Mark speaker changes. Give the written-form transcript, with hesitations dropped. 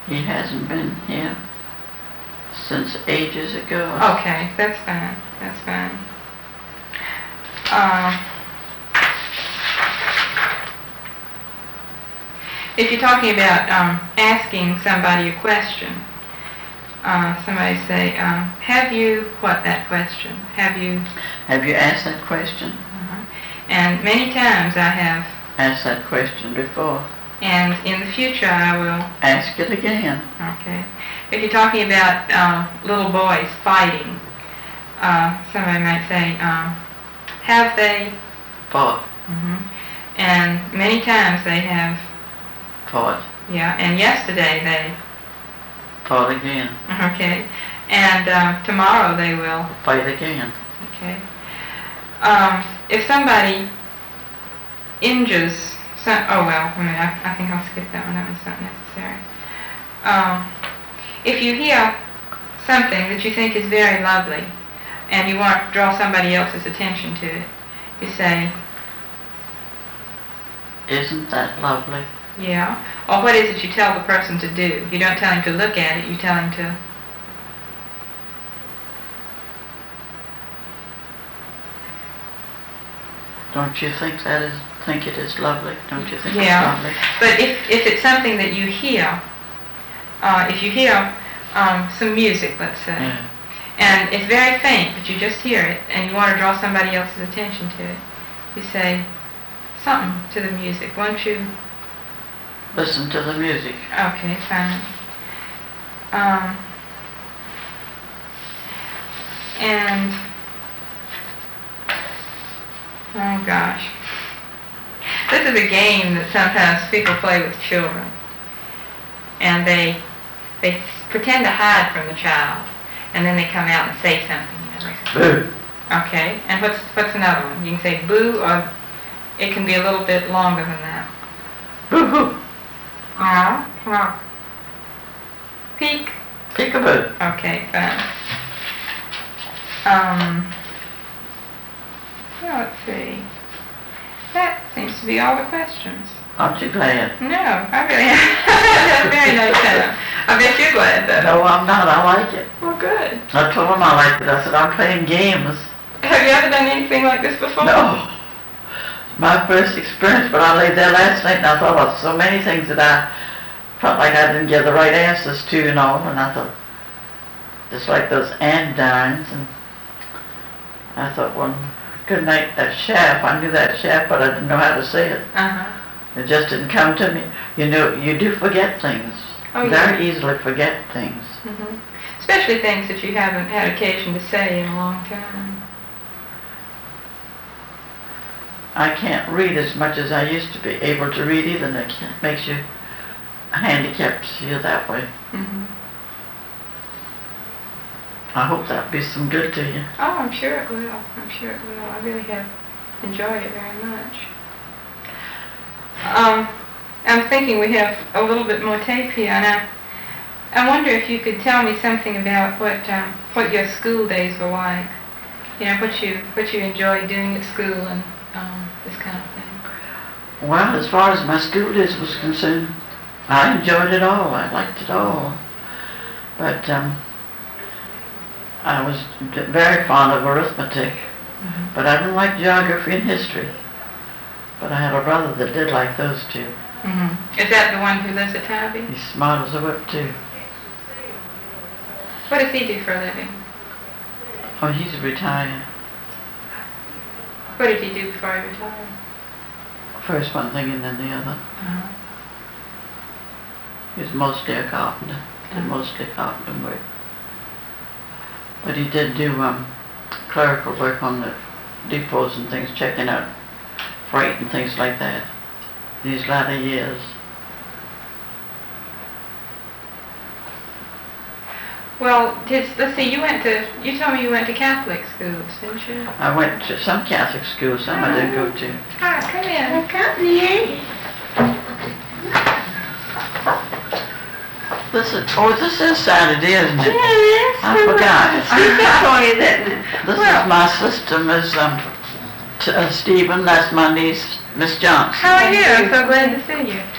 Speaker 1: He hasn't been here since ages ago.
Speaker 2: Okay, that's fine. That's fine. If you're talking about asking somebody a question, somebody say, have you, what that question? Have you
Speaker 1: asked that question?
Speaker 2: And many times I have
Speaker 1: asked that question before.
Speaker 2: And in the future I will
Speaker 1: ask it again.
Speaker 2: Okay. If you're talking about little boys fighting, somebody might say, have they
Speaker 1: fought?
Speaker 2: And many times they have
Speaker 1: fought.
Speaker 2: Yeah, and yesterday they
Speaker 1: fought again.
Speaker 2: Okay. And tomorrow they will
Speaker 1: fight again.
Speaker 2: Okay. If somebody injures I think I'll skip that one. That one's not necessary. If you hear something that you think is very lovely and you want to draw somebody else's attention to it, you say,
Speaker 1: isn't that lovely?
Speaker 2: Yeah. Or what is it you tell the person to do? You don't tell him to look at it, you tell him to...
Speaker 1: Don't you think it is lovely? Don't you think
Speaker 2: it's
Speaker 1: lovely?
Speaker 2: But if it's something that you hear, if you hear some music, let's say, and it's very faint, but you just hear it, and you want to draw somebody else's attention to it, you say something to the music. Won't you?
Speaker 1: Listen to the music.
Speaker 2: Okay, fine. And oh gosh. This is a game that sometimes people play with children. And they pretend to hide from the child. And then they come out and say something.
Speaker 1: Boo.
Speaker 2: Okay. And what's another one? You can say boo, or it can be a little bit longer than that.
Speaker 1: Boo-hoo.
Speaker 2: Peek.
Speaker 1: Peek-a-boo.
Speaker 2: Okay, fine. Well, let's see. That seems to be all the questions.
Speaker 1: Aren't you glad?
Speaker 2: No, I really am. That's very nice time. I bet you're glad, though.
Speaker 1: No, I'm not. I like it.
Speaker 2: Well, good.
Speaker 1: I told him I liked it. I said, I'm playing games.
Speaker 2: Have you ever done anything like this before?
Speaker 1: No. My first experience, but I laid there last night and I thought about so many things that I felt like I didn't get the right answers to and all, and I thought, just like those andines, and I thought, well, good night, that shaft. I knew that shaft, but I didn't know how to say it. It just didn't come to me. You know, you do forget things. Very easily forget things.
Speaker 2: Especially things that you haven't had occasion to say in a long time.
Speaker 1: I can't read as much as I used to be able to read either, and it makes you handicapped here that way. I hope that'll be some good to you.
Speaker 2: Oh, I'm sure it will. I'm sure it will. I really have enjoyed it very much. I'm thinking we have a little bit more tape here, and I wonder if you could tell me something about what your school days were like. You know, what you enjoyed doing at school and this kind of thing.
Speaker 1: Well, as far as my school days was concerned, I enjoyed it all. I liked it all. But I was very fond of arithmetic. But I didn't like geography and history. But I had a brother that did like those two.
Speaker 2: Is that the one who lives at Tabby?
Speaker 1: He's smart as a whip, too.
Speaker 2: What does he do for a living?
Speaker 1: Oh, he's retired.
Speaker 2: What did he do before he retired?
Speaker 1: First one thing and then the other. He was mostly a carpenter. Did mostly carpenter work. But he did do clerical work on the depots and things, checking out freight and things like that these latter years.
Speaker 2: Well, let's see, you told me you went to Catholic schools, didn't you?
Speaker 1: I went to some Catholic schools, some I didn't go to.
Speaker 2: Come in.
Speaker 3: Come in.
Speaker 1: This is Saturday, isn't it?
Speaker 3: Yes.
Speaker 1: I forgot.
Speaker 3: Victoria, isn't it?
Speaker 1: This is my sister, Miss Stephen. That's my niece, Miss Johnson.
Speaker 2: How are you? I'm so glad to see you.